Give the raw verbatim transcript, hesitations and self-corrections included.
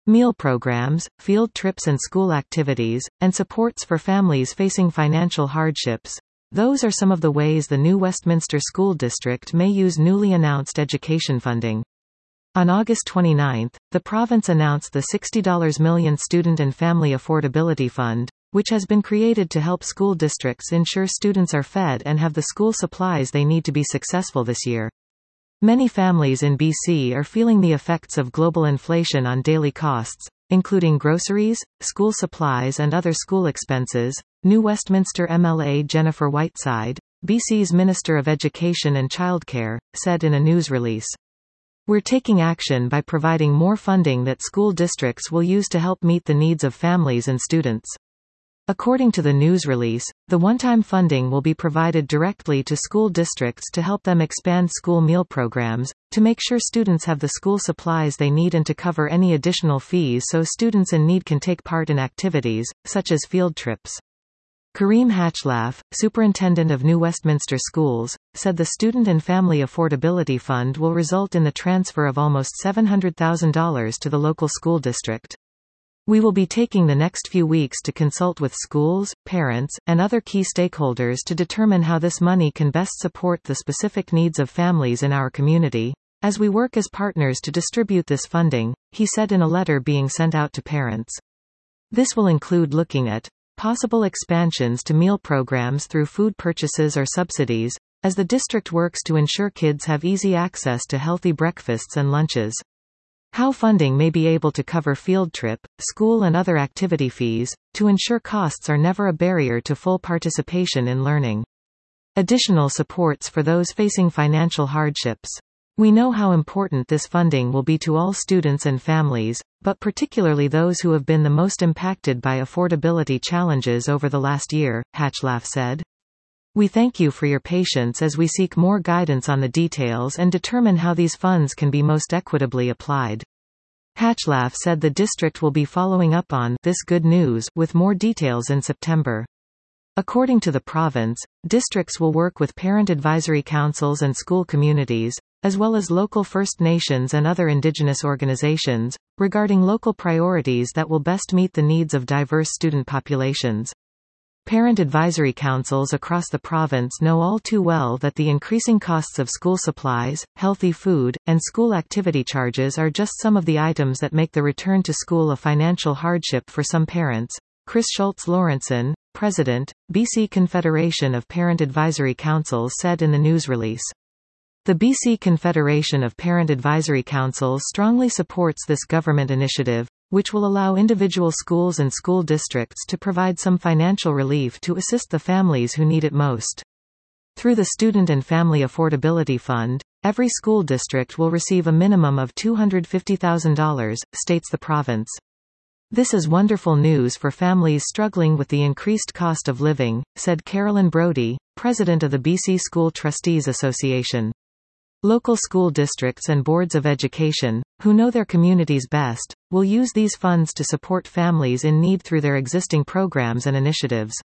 meal programs, field trips and school activities, and supports for families facing financial hardships. Those are some of the ways the new Westminster School District may use newly announced education funding. On August twenty-ninth, the province announced the sixty million dollars Student and Family Affordability Fund, which has been created to help school districts ensure students are fed and have the school supplies they need to be successful this year. Many families in B C are feeling the effects of global inflation on daily costs, including groceries, school supplies and other school expenses. New Westminster M L A Jennifer Whiteside, B C's Minister of Education and Childcare, said in a news release, "We're taking action by providing more funding that school districts will use to help meet the needs of families and students." According to the news release, the one-time funding will be provided directly to school districts to help them expand school meal programs, to make sure students have the school supplies they need and to cover any additional fees so students in need can take part in activities, such as field trips. Kareem Hatchlaf, superintendent of New Westminster Schools, said the Student and Family Affordability Fund will result in the transfer of almost seven hundred thousand dollars to the local school district. "We will be taking the next few weeks to consult with schools, parents, and other key stakeholders to determine how this money can best support the specific needs of families in our community, as we work as partners to distribute this funding," he said in a letter being sent out to parents. This will include looking at possible expansions to meal programs through food purchases or subsidies, as the district works to ensure kids have easy access to healthy breakfasts and lunches. How funding may be able to cover field trip, school and other activity fees, to ensure costs are never a barrier to full participation in learning. Additional supports for those facing financial hardships. "We know how important this funding will be to all students and families, but particularly those who have been the most impacted by affordability challenges over the last year," Hatchlaf said. "We thank you for your patience as we seek more guidance on the details and determine how these funds can be most equitably applied." Hatchlaf said the district will be following up on this good news with more details in September. According to the province, districts will work with parent advisory councils and school communities, as well as local First Nations and other Indigenous organizations, regarding local priorities that will best meet the needs of diverse student populations. Parent advisory councils across the province know all too well that the increasing costs of school supplies, healthy food, and school activity charges are just some of the items that make the return to school a financial hardship for some parents. Chris Schultz-Lawrenson, President, B C Confederation of Parent Advisory Councils, said in the news release. The B C Confederation of Parent Advisory Councils strongly supports this government initiative, which will allow individual schools and school districts to provide some financial relief to assist the families who need it most. Through the Student and Family Affordability Fund, every school district will receive a minimum of two hundred fifty thousand dollars, states the province. "This is wonderful news for families struggling with the increased cost of living," said Carolyn Brody, president of the B C School Trustees Association. Local school districts and boards of education, who know their communities best, will use these funds to support families in need through their existing programs and initiatives.